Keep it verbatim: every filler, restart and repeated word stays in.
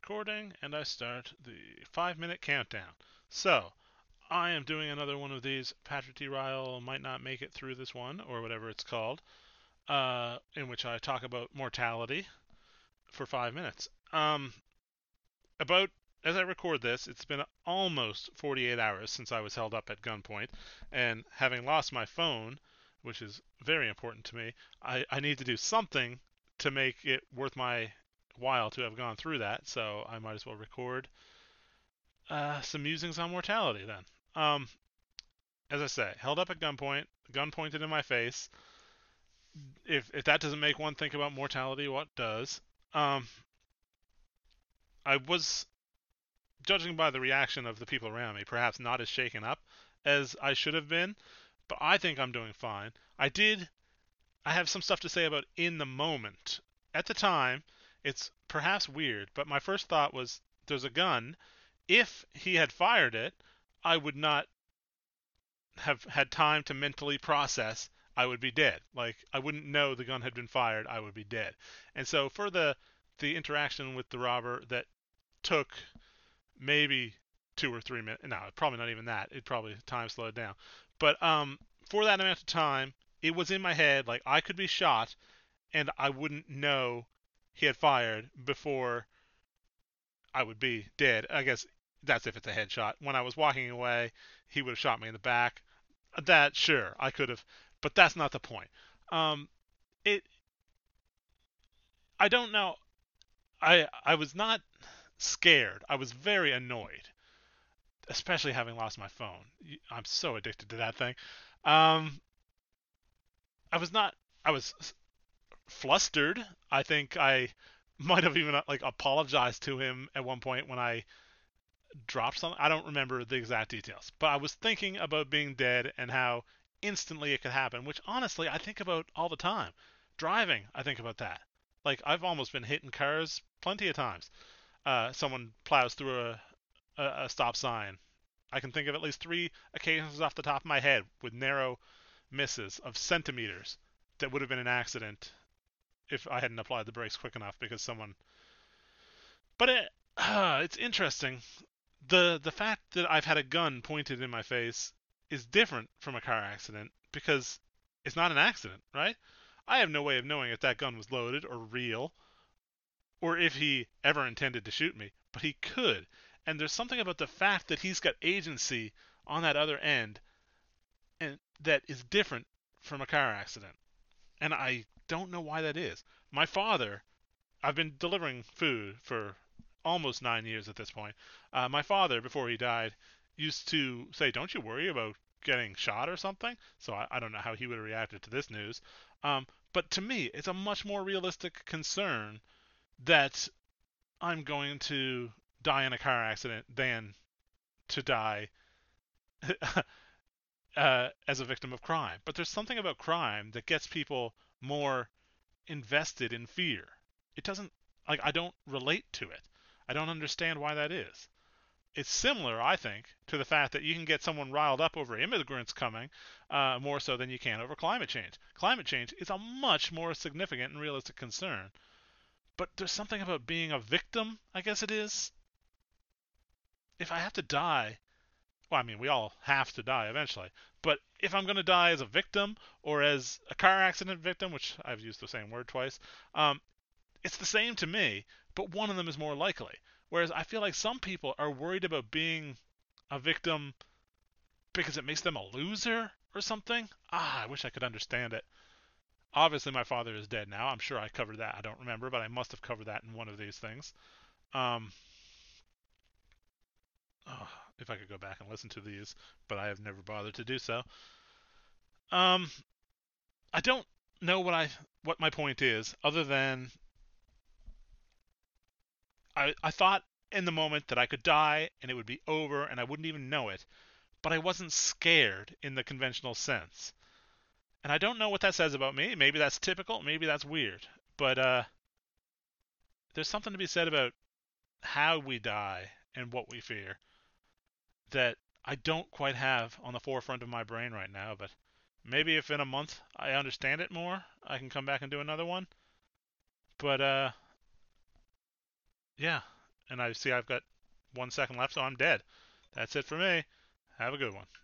recording, and I start the five minute countdown. So, I am doing another one of these. Patrick T. Ryle might not make it through this one, or whatever it's called, uh, in which I talk about mortality for five minutes. Um, about as I record this, it's been almost forty-eight hours since I was held up at gunpoint, and having lost my phone, which is very important to me, I, I need to do something to make it worth my while to have gone through that, so I might as well record uh, some musings on mortality then. Um, as I say, held up at gunpoint, gun pointed in my face. If if that doesn't make one think about mortality, what does? Um, I was, judging by the reaction of the people around me, perhaps not as shaken up as I should have been, but I think I'm doing fine. I did. I have some stuff to say about in the moment. At the time, it's perhaps weird, but my first thought was there's a gun. If he had fired it, I would not have had time to mentally process. I would be dead. Like I wouldn't know the gun had been fired. I would be dead. And so for the the interaction with the robber that took maybe two or three minutes. No, probably not even that. It probably time slowed down. But um, for that amount of time, it was in my head like I could be shot and I wouldn't know he had fired before I would be dead. I guess that's if it's a headshot. When I was walking away, he would have shot me in the back. That sure I could have, but that's not the point. Um, it I don't know. I I was not scared. I was very annoyed, especially having lost my phone. I'm so addicted to that thing. Um, I was not. I was flustered. I think I might have even like apologized to him at one point when I dropped something. I don't remember the exact details, but I was thinking about being dead and how instantly it could happen, which honestly I think about all the time. Driving, I think about that. Like I've almost been hitting cars plenty of times. Uh, someone plows through a, a, a stop sign. I can think of at least three occasions off the top of my head with narrow misses of centimeters that would have been an accident if I hadn't applied the brakes quick enough because someone. But it, uh, it's interesting. The the fact that I've had a gun pointed in my face is different from a car accident because it's not an accident, right? I have no way of knowing if that gun was loaded or real or if he ever intended to shoot me, but he could. And there's something about the fact that he's got agency on that other end and that is different from a car accident. And I don't know why that is. My father, I've been delivering food for almost nine years at this point. Uh, my father, before he died, used to say, "Don't you worry about getting shot or something." So I, I don't know how he would have reacted to this news. Um, but to me, it's a much more realistic concern that I'm going to die in a car accident than to die uh, as a victim of crime. But there's something about crime that gets people more invested in fear. It doesn't, like, I don't relate to it. I don't understand why that is. It's similar, I think, to the fact that you can get someone riled up over immigrants coming uh, more so than you can over climate change. Climate change is a much more significant and realistic concern. But there's something about being a victim, I guess it is. If I have to die, well, I mean, we all have to die eventually. But if I'm going to die as a victim or as a car accident victim, which I've used the same word twice, um, it's the same to me, but one of them is more likely. Whereas I feel like some people are worried about being a victim because it makes them a loser or something. Ah, I wish I could understand it. Obviously, my father is dead now. I'm sure I covered that. I don't remember, but I must have covered that in one of these things. Um, oh, if I could go back and listen to these, but I have never bothered to do so. Um, I don't know what I what my point is, other than I I thought in the moment that I could die and it would be over and I wouldn't even know it, but I wasn't scared in the conventional sense. And I don't know what that says about me. Maybe that's typical, maybe that's weird. But uh there's something to be said about how we die and what we fear that I don't quite have on the forefront of my brain right now, but maybe if in a month I understand it more, I can come back and do another one. But uh yeah, and I see I've got one second left, so I'm dead. That's it for me. Have a good one.